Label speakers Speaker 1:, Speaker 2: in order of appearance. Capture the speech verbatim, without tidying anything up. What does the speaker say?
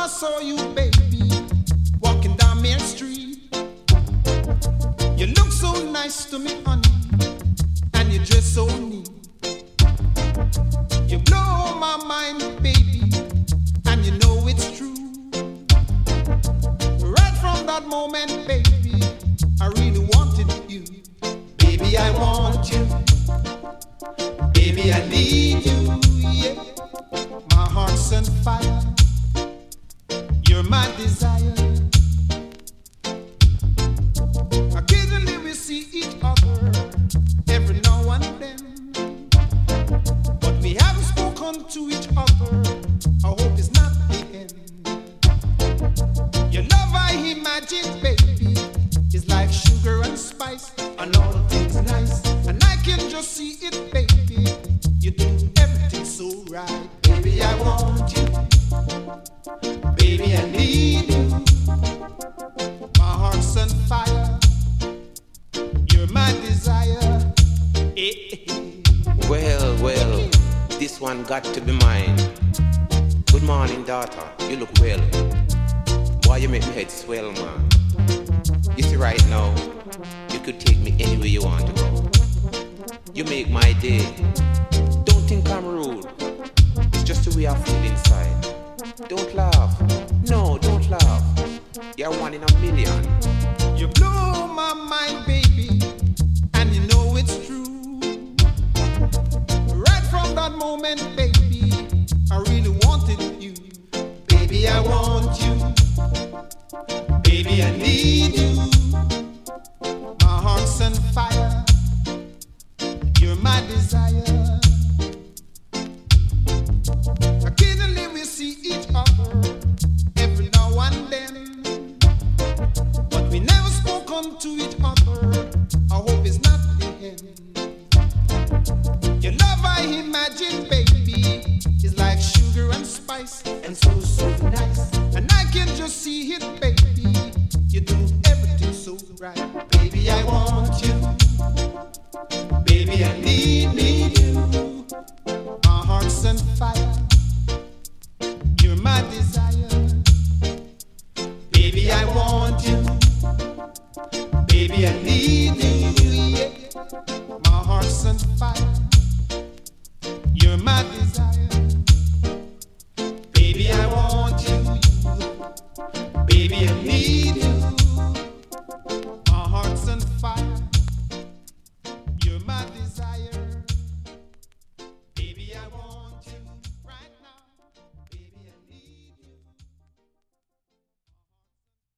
Speaker 1: I saw you, baby, walking down Main Street. You look so nice to me, honey, and you dress so neat. You blow my mind, baby, and you know it's true. Right from that moment, baby, I really wanted you. Baby, I want you. Baby, I need you, yeah. My heart's on fire. You're my desire. Occasionally we see each other, every now and then, but we haven't spoken to each other. I hope it's not the end. Your love I imagine, baby, is like sugar and spice, and all things nice, and I can just see it, baby. You do everything so right. Baby, I want you. Baby, I need you. My heart's on fire. You're my desire.
Speaker 2: Well, well, this one got to be mine. Good morning, daughter. You look well. Boy, you make me head swell, man. You see, right now, you could take me anywhere you want to go. You make my day. Don't think I'm rude. It's just the way I feel inside. Don't laugh. No, don't laugh. You're one in a million.
Speaker 1: You blow my mind, baby, and you know it's true. Right from that moment, baby, I really wanted you. Baby, I want you. Baby, I need you. My heart's on fire. You're my desire. Occasionally we see each other, every now and then, but we never spoken to each other. I hope it's not the end. Your love I imagine, baby, is like sugar and spice, and so, so nice. And I can just see it, baby. You do everything so right. Baby, I want you. Baby, I need, need you. My heart's on fire.